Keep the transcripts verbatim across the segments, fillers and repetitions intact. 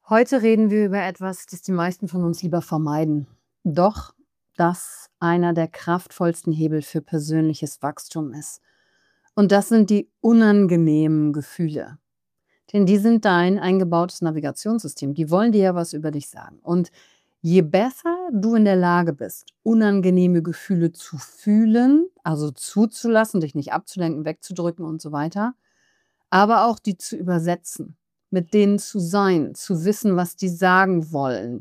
Heute reden wir über etwas, das die meisten von uns lieber vermeiden. Doch das einer der kraftvollsten Hebel für persönliches Wachstum ist. Und das sind die unangenehmen Gefühle. Denn die sind dein eingebautes Navigationssystem. Die wollen dir ja was über dich sagen. Und je besser du in der Lage bist, unangenehme Gefühle zu fühlen, also zuzulassen, dich nicht abzulenken, wegzudrücken und so weiter, aber auch die zu übersetzen, mit denen zu sein, zu wissen, was die sagen wollen,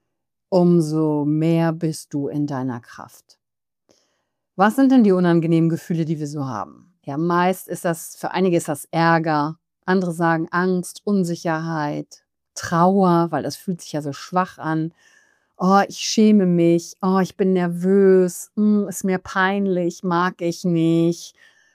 umso mehr bist du in deiner Kraft. Was sind denn die unangenehmen Gefühle, die wir so haben? Ja, meist ist das, für einige ist das Ärger, andere sagen Angst, Unsicherheit, Trauer, weil das fühlt sich ja so schwach an. Oh, ich schäme mich, oh, ich bin nervös, hm, ist mir peinlich, mag ich nicht.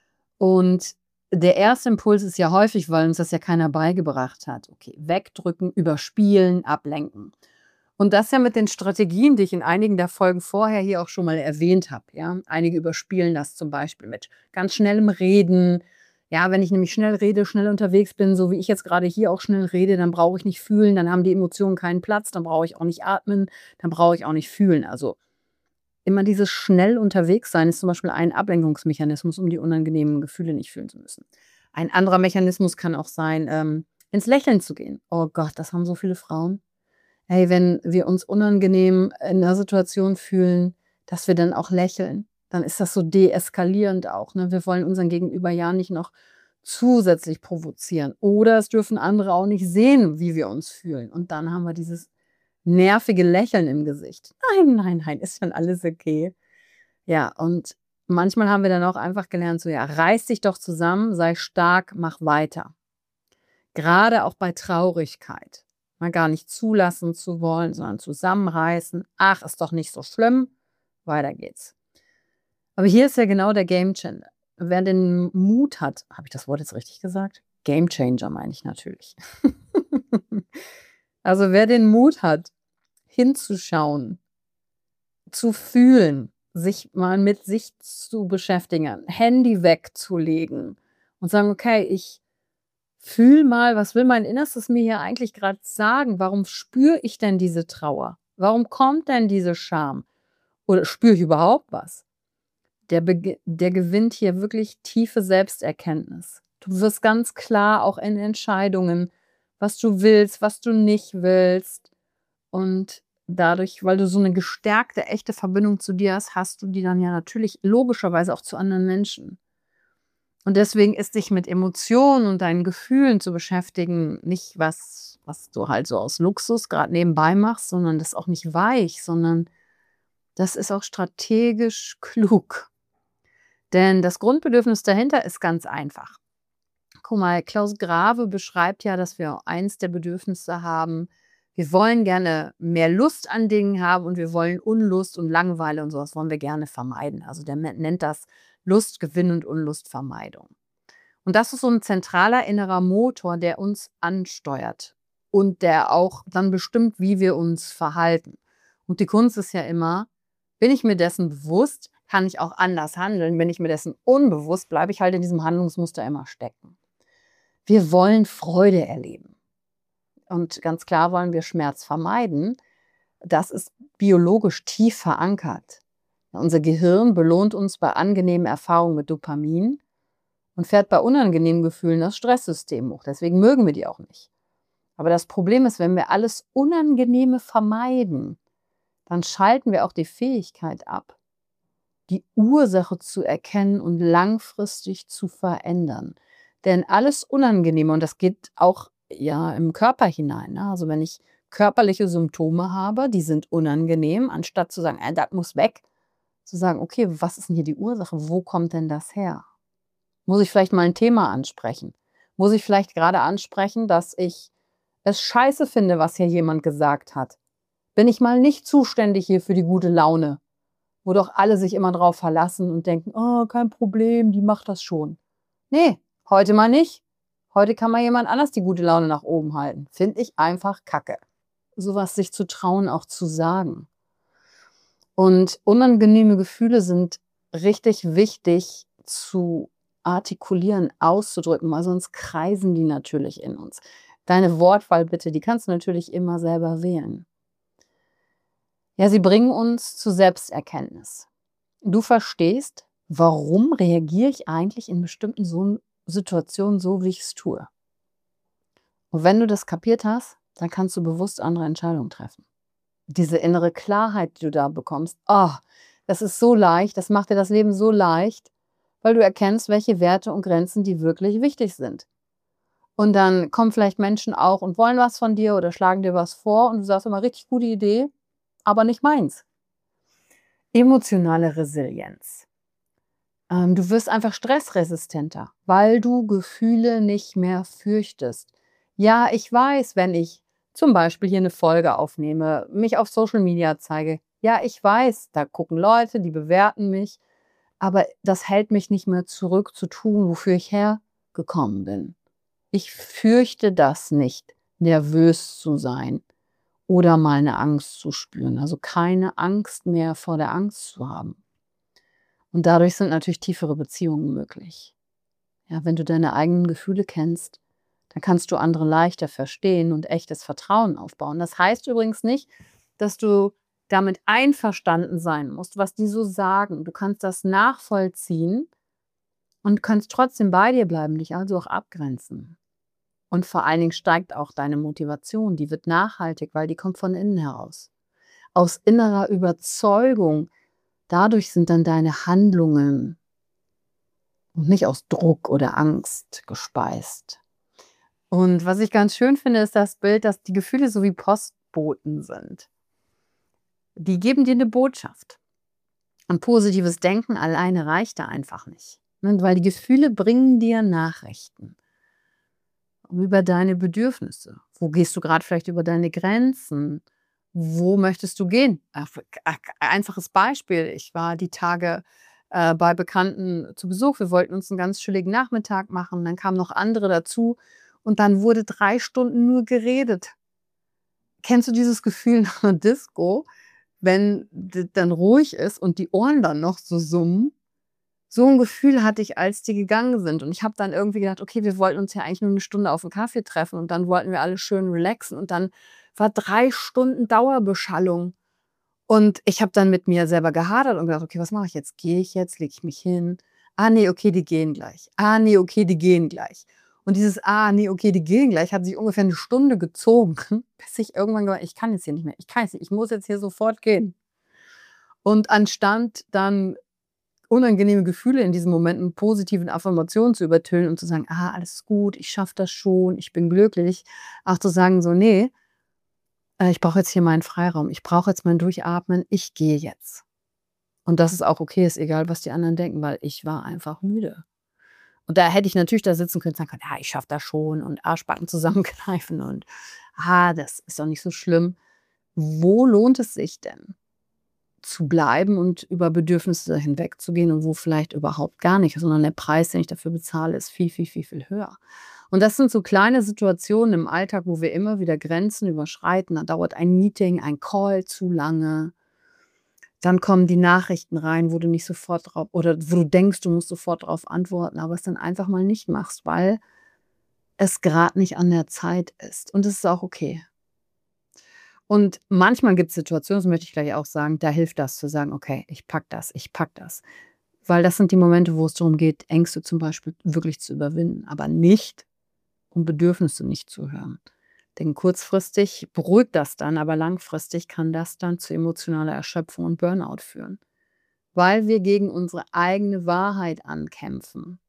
Und der erste Impuls ist ja häufig, weil uns das ja keiner beigebracht hat. Okay, wegdrücken, überspielen, ablenken. Und das ja mit den Strategien, die ich in einigen der Folgen vorher hier auch schon mal erwähnt habe. Ja? Einige überspielen das zum Beispiel mit ganz schnellem Reden. Ja, wenn ich nämlich schnell rede, schnell unterwegs bin, so wie ich jetzt gerade hier auch schnell rede, dann brauche ich nicht fühlen, dann haben die Emotionen keinen Platz, dann brauche ich auch nicht atmen, dann brauche ich auch nicht fühlen. Also immer dieses schnell unterwegs sein ist zum Beispiel ein Ablenkungsmechanismus, um die unangenehmen Gefühle nicht fühlen zu müssen. Ein anderer Mechanismus kann auch sein, ähm, ins Lächeln zu gehen. Oh Gott, das haben so viele Frauen. Hey, wenn wir uns unangenehm in 'ner Situation fühlen, dass wir dann auch lächeln, dann ist das so deeskalierend auch, ne? Wir wollen unseren Gegenüber ja nicht noch zusätzlich provozieren oder es dürfen andere auch nicht sehen, wie wir uns fühlen. Und dann haben wir dieses nervige Lächeln im Gesicht. Nein, nein, nein, ist schon alles okay. Ja, und manchmal haben wir dann auch einfach gelernt, so, ja, reiß dich doch zusammen, sei stark, mach weiter. Gerade auch bei Traurigkeit. Mal gar nicht zulassen zu wollen, sondern zusammenreißen. Ach, ist doch nicht so schlimm. Weiter geht's. Aber hier ist ja genau der Gamechanger. Wer den Mut hat, habe ich das Wort jetzt richtig gesagt? Gamechanger meine ich natürlich. Also wer den Mut hat, hinzuschauen, zu fühlen, sich mal mit sich zu beschäftigen, Handy wegzulegen und sagen, okay, ich fühle mal, was will mein Innerstes mir hier eigentlich gerade sagen? Warum spüre ich denn diese Trauer? Warum kommt denn diese Scham? Oder spüre ich überhaupt was? Der, bege- der gewinnt hier wirklich tiefe Selbsterkenntnis. Du wirst ganz klar auch in Entscheidungen, was du willst, was du nicht willst. Und dadurch, weil du so eine gestärkte, echte Verbindung zu dir hast, hast du die dann ja natürlich logischerweise auch zu anderen Menschen. Und deswegen ist dich mit Emotionen und deinen Gefühlen zu beschäftigen nicht was, was du halt so aus Luxus gerade nebenbei machst, sondern das ist auch nicht weich, sondern das ist auch strategisch klug. Denn das Grundbedürfnis dahinter ist ganz einfach. Guck mal, Klaus Grave beschreibt ja, dass wir eins der Bedürfnisse haben. Wir wollen gerne mehr Lust an Dingen haben und wir wollen Unlust und Langeweile und sowas wollen wir gerne vermeiden. Also der nennt das Lustgewinn und Unlustvermeidung. Und das ist so ein zentraler innerer Motor, der uns ansteuert und der auch dann bestimmt, wie wir uns verhalten. Und die Kunst ist ja immer, bin ich mir dessen bewusst, kann ich auch anders handeln. Bin ich mir dessen unbewusst, bleibe ich halt in diesem Handlungsmuster immer stecken. Wir wollen Freude erleben. Und ganz klar wollen wir Schmerz vermeiden. Das ist biologisch tief verankert. Unser Gehirn belohnt uns bei angenehmen Erfahrungen mit Dopamin und fährt bei unangenehmen Gefühlen das Stresssystem hoch. Deswegen mögen wir die auch nicht. Aber das Problem ist, wenn wir alles Unangenehme vermeiden, dann schalten wir auch die Fähigkeit ab, die Ursache zu erkennen und langfristig zu verändern. Denn alles Unangenehme, und das geht auch ja im Körper hinein, ne? Also wenn ich körperliche Symptome habe, die sind unangenehm, anstatt zu sagen, äh, das muss weg, zu sagen, okay, was ist denn hier die Ursache? Wo kommt denn das her? Muss ich vielleicht mal ein Thema ansprechen? Muss ich vielleicht gerade ansprechen, dass ich es scheiße finde, was hier jemand gesagt hat? Bin ich mal nicht zuständig hier für die gute Laune, wo doch alle sich immer drauf verlassen und denken, oh, kein Problem, die macht das schon. Nee, heute mal nicht. Heute kann mal jemand anders die gute Laune nach oben halten. Finde ich einfach kacke. Sowas sich zu trauen, auch zu sagen. Und unangenehme Gefühle sind richtig wichtig zu artikulieren, auszudrücken, weil sonst kreisen die natürlich in uns. Deine Wortwahl bitte, die kannst du natürlich immer selber wählen. Ja, sie bringen uns zu Selbsterkenntnis. Du verstehst, warum reagiere ich eigentlich in bestimmten so Situationen so, wie ich es tue. Und wenn du das kapiert hast, dann kannst du bewusst andere Entscheidungen treffen. Diese innere Klarheit, die du da bekommst, oh, das ist so leicht, das macht dir das Leben so leicht, weil du erkennst, welche Werte und Grenzen die wirklich wichtig sind. Und dann kommen vielleicht Menschen auch und wollen was von dir oder schlagen dir was vor und du sagst immer, richtig gute Idee, aber nicht meins. Emotionale Resilienz. Ähm, du wirst einfach stressresistenter, weil du Gefühle nicht mehr fürchtest. Ja, ich weiß, wenn ich zum Beispiel hier eine Folge aufnehme, mich auf Social Media zeige, ja, ich weiß, da gucken Leute, die bewerten mich, aber das hält mich nicht mehr zurück zu tun, wofür ich hergekommen bin. Ich fürchte das nicht, nervös zu sein oder mal eine Angst zu spüren. Also keine Angst mehr vor der Angst zu haben. Und dadurch sind natürlich tiefere Beziehungen möglich. Ja, wenn du deine eigenen Gefühle kennst, dann kannst du andere leichter verstehen und echtes Vertrauen aufbauen. Das heißt übrigens nicht, dass du damit einverstanden sein musst, was die so sagen. Du kannst das nachvollziehen und kannst trotzdem bei dir bleiben, dich also auch abgrenzen. Und vor allen Dingen steigt auch deine Motivation, die wird nachhaltig, weil die kommt von innen heraus. Aus innerer Überzeugung. Dadurch sind dann deine Handlungen und nicht aus Druck oder Angst gespeist. Und was ich ganz schön finde, ist das Bild, dass die Gefühle so wie Postboten sind. Die geben dir eine Botschaft. Und positives Denken alleine reicht da einfach nicht. Weil die Gefühle bringen dir Nachrichten über deine Bedürfnisse. Wo gehst du gerade vielleicht über deine Grenzen? Wo möchtest du gehen? Einfaches Beispiel. Ich war die Tage äh, bei Bekannten zu Besuch. Wir wollten uns einen ganz chilligen Nachmittag machen. Dann kamen noch andere dazu. Und dann wurde drei Stunden nur geredet. Kennst du dieses Gefühl nach einer Disco, wenn dann ruhig ist und die Ohren dann noch so summen? So ein Gefühl hatte ich, als die gegangen sind. Und ich habe dann irgendwie gedacht, okay, wir wollten uns ja eigentlich nur eine Stunde auf 'n Kaffee treffen und dann wollten wir alle schön relaxen und dann war drei Stunden Dauerbeschallung. Und ich habe dann mit mir selber gehadert und gedacht: „Okay, was mache ich jetzt? Gehe ich jetzt? Lege ich mich hin? Ah ne, okay, die gehen gleich. Ah ne, okay, die gehen gleich.“ Und dieses „Ah ne, okay, die gehen gleich“ hat sich ungefähr eine Stunde gezogen, bis ich irgendwann gemeint: „Ich kann jetzt hier nicht mehr. Ich kann jetzt nicht. Ich muss jetzt hier sofort gehen.“ Und anstatt dann unangenehme Gefühle in diesen Momenten positiven Affirmationen zu übertönen und zu sagen: „Ah, alles ist gut, ich schaffe das schon, ich bin glücklich.“ Auch zu sagen so: „Ne, äh, ich brauche jetzt hier meinen Freiraum. Ich brauche jetzt mein Durchatmen. Ich gehe jetzt.“ Und dass es auch okay ist, egal was die anderen denken, weil ich war einfach müde. Und da hätte ich natürlich da sitzen können und sagen können: „Ja, ich schaffe das schon“ und Arschbacken zusammenkneifen und: „Ah, das ist doch nicht so schlimm.“ Wo lohnt es sich denn, zu bleiben und über Bedürfnisse hinwegzugehen und wo vielleicht überhaupt gar nicht, sondern der Preis, den ich dafür bezahle, ist viel, viel, viel, viel höher. Und das sind so kleine Situationen im Alltag, wo wir immer wieder Grenzen überschreiten. Da dauert ein Meeting, ein Call zu lange. Dann kommen die Nachrichten rein, wo du nicht sofort drauf oder wo du denkst, du musst sofort drauf antworten, aber es dann einfach mal nicht machst, weil es gerade nicht an der Zeit ist. Und es ist auch okay. Und manchmal gibt es Situationen, das möchte ich gleich auch sagen, da hilft das zu sagen: „Okay, ich pack das, ich pack das.“ Weil das sind die Momente, wo es darum geht, Ängste zum Beispiel wirklich zu überwinden, aber nicht, um Bedürfnisse nicht zu hören. Denn kurzfristig beruhigt das dann, aber langfristig kann das dann zu emotionaler Erschöpfung und Burnout führen, weil wir gegen unsere eigene Wahrheit ankämpfen.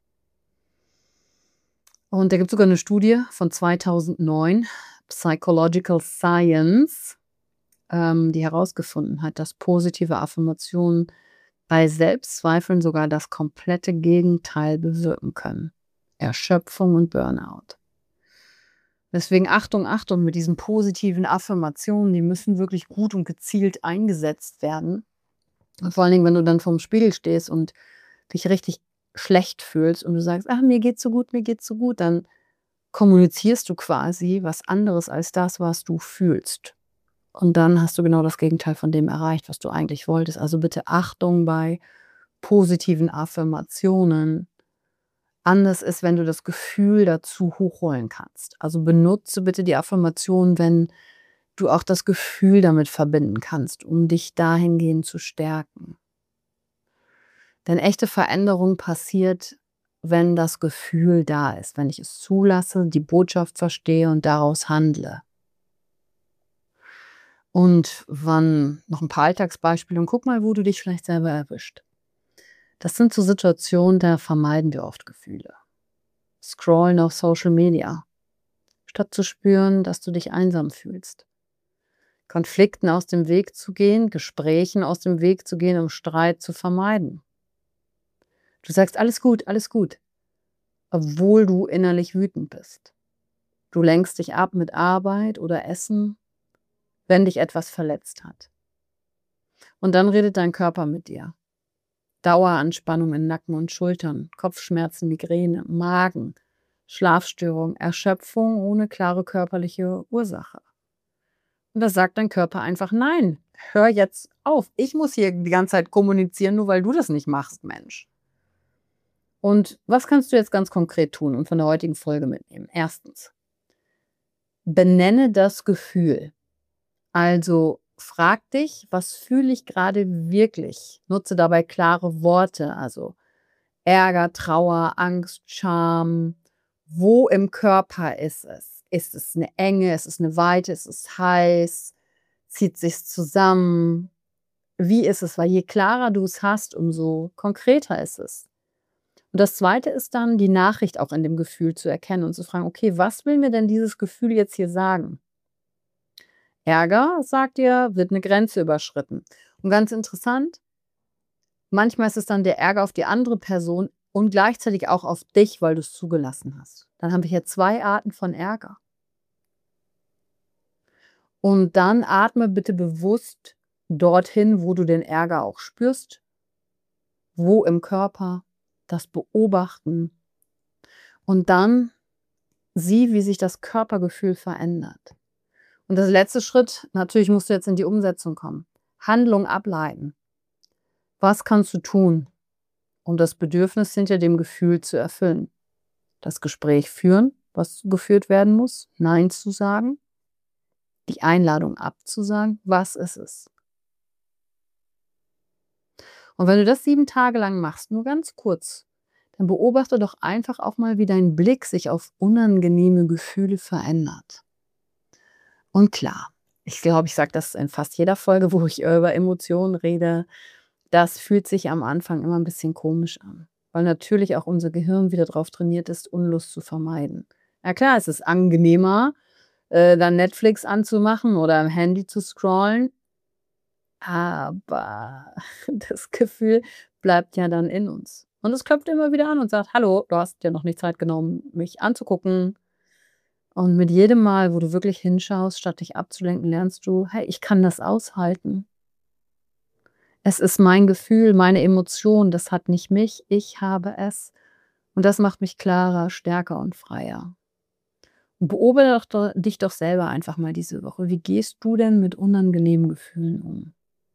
Und da gibt es sogar eine Studie von zweitausendneun, Psychological Science, ähm, die herausgefunden hat, dass positive Affirmationen bei Selbstzweifeln sogar das komplette Gegenteil bewirken können. Erschöpfung und Burnout. Deswegen Achtung, Achtung mit diesen positiven Affirmationen, die müssen wirklich gut und gezielt eingesetzt werden. Und vor allen Dingen, wenn du dann vorm Spiegel stehst und dich richtig schlecht fühlst und du sagst: „Ach, mir geht's so gut, mir geht's so gut“, dann kommunizierst du quasi was anderes als das, was du fühlst. Und dann hast du genau das Gegenteil von dem erreicht, was du eigentlich wolltest. Also bitte Achtung bei positiven Affirmationen. anders ist, wenn du das Gefühl dazu hochholen kannst. Also benutze bitte die Affirmation, wenn du auch das Gefühl damit verbinden kannst, um dich dahingehend zu stärken. Denn echte Veränderung passiert, wenn das Gefühl da ist, wenn ich es zulasse, die Botschaft verstehe und daraus handle. Und wann noch ein paar Alltagsbeispiele und guck mal, wo du dich vielleicht selber erwischt. Das sind so Situationen, da vermeiden wir oft Gefühle. Scrollen auf Social Media, statt zu spüren, dass du dich einsam fühlst. Konflikten aus dem Weg zu gehen, Gesprächen aus dem Weg zu gehen, um Streit zu vermeiden. Du sagst, alles gut, alles gut, obwohl du innerlich wütend bist. Du lenkst dich ab mit Arbeit oder Essen, wenn dich etwas verletzt hat. Und dann redet dein Körper mit dir. Daueranspannung in Nacken und Schultern, Kopfschmerzen, Migräne, Magen, Schlafstörung, Erschöpfung ohne klare körperliche Ursache. Und da sagt dein Körper einfach, nein, hör jetzt auf. Ich muss hier die ganze Zeit kommunizieren, nur weil du das nicht machst, Mensch. Und was kannst du jetzt ganz konkret tun und von der heutigen Folge mitnehmen? Erstens, benenne das Gefühl. Also frag dich, was fühle ich gerade wirklich? Nutze dabei klare Worte, also Ärger, Trauer, Angst, Scham. Wo im Körper ist es? Ist es eine Enge? Ist es eine Weite? Ist es heiß? Zieht sich's zusammen? Wie ist es? Weil je klarer du es hast, umso konkreter ist es. Und das Zweite ist dann, die Nachricht auch in dem Gefühl zu erkennen und zu fragen, okay, was will mir denn dieses Gefühl jetzt hier sagen? Ärger, sagt dir, wird eine Grenze überschritten. Und ganz interessant, manchmal ist es dann der Ärger auf die andere Person und gleichzeitig auch auf dich, weil du es zugelassen hast. Dann haben wir hier zwei Arten von Ärger. Und dann atme bitte bewusst dorthin, wo du den Ärger auch spürst. Wo im Körper, das beobachten. Und dann sieh, wie sich das Körpergefühl verändert. Und das letzte Schritt, natürlich musst du jetzt in die Umsetzung kommen. Handlung ableiten. Was kannst du tun, um das Bedürfnis hinter dem Gefühl zu erfüllen? Das Gespräch führen, was geführt werden muss, Nein zu sagen, die Einladung abzusagen, was ist es? Und wenn du das sieben Tage lang machst, nur ganz kurz, dann beobachte doch einfach auch mal, wie dein Blick sich auf unangenehme Gefühle verändert. Und klar, ich glaube, ich sage das in fast jeder Folge, wo ich über Emotionen rede, das fühlt sich am Anfang immer ein bisschen komisch an, weil natürlich auch unser Gehirn wieder darauf trainiert ist, Unlust zu vermeiden. Ja klar, es ist angenehmer, äh, dann Netflix anzumachen oder am Handy zu scrollen, aber das Gefühl bleibt ja dann in uns. Und es klopft immer wieder an und sagt: „Hallo, du hast dir noch nicht Zeit genommen, mich anzugucken.“ Und mit jedem Mal, wo du wirklich hinschaust, statt dich abzulenken, lernst du: „Hey, ich kann das aushalten. Es ist mein Gefühl, meine Emotion, das hat nicht mich, ich habe es. Und das macht mich klarer, stärker und freier.“ Und beobachte doch dich doch selber einfach mal diese Woche. Wie gehst du denn mit unangenehmen Gefühlen um?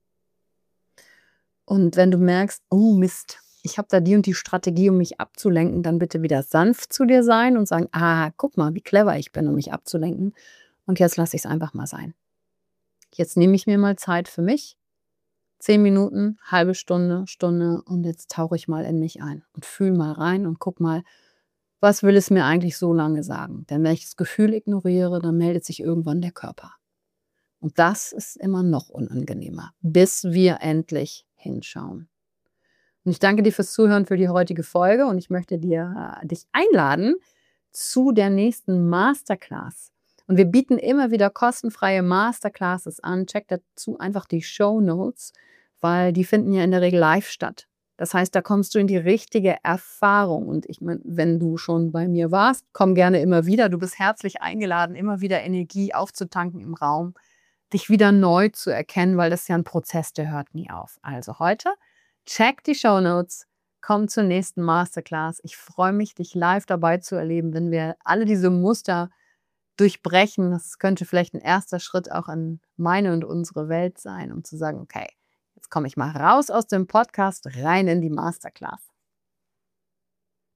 Und wenn du merkst: „Oh Mist, ich habe da die und die Strategie, um mich abzulenken“, dann bitte wieder sanft zu dir sein und sagen: „Ah, guck mal, wie clever ich bin, um mich abzulenken. Und jetzt lasse ich es einfach mal sein. Jetzt nehme ich mir mal Zeit für mich. Zehn Minuten, halbe Stunde, Stunde und jetzt tauche ich mal in mich ein und fühle mal rein und guck mal, was will es mir eigentlich so lange sagen?“ Denn wenn ich das Gefühl ignoriere, dann meldet sich irgendwann der Körper. Und das ist immer noch unangenehmer, bis wir endlich hinschauen. Und ich danke dir fürs Zuhören für die heutige Folge und ich möchte dir äh, dich einladen zu der nächsten Masterclass. Und wir bieten immer wieder kostenfreie Masterclasses an. Check dazu einfach die Shownotes, weil die finden ja in der Regel live statt. Das heißt, da kommst du in die richtige Erfahrung. Und ich meine, wenn du schon bei mir warst, komm gerne immer wieder. Du bist herzlich eingeladen, immer wieder Energie aufzutanken im Raum, dich wieder neu zu erkennen, weil das ist ja ein Prozess, der hört nie auf. Also heute, check die Shownotes, komm zur nächsten Masterclass. Ich freue mich, dich live dabei zu erleben, wenn wir alle diese Muster durchbrechen. Das könnte vielleicht ein erster Schritt auch in meine und unsere Welt sein, um zu sagen, okay, jetzt komme ich mal raus aus dem Podcast, rein in die Masterclass.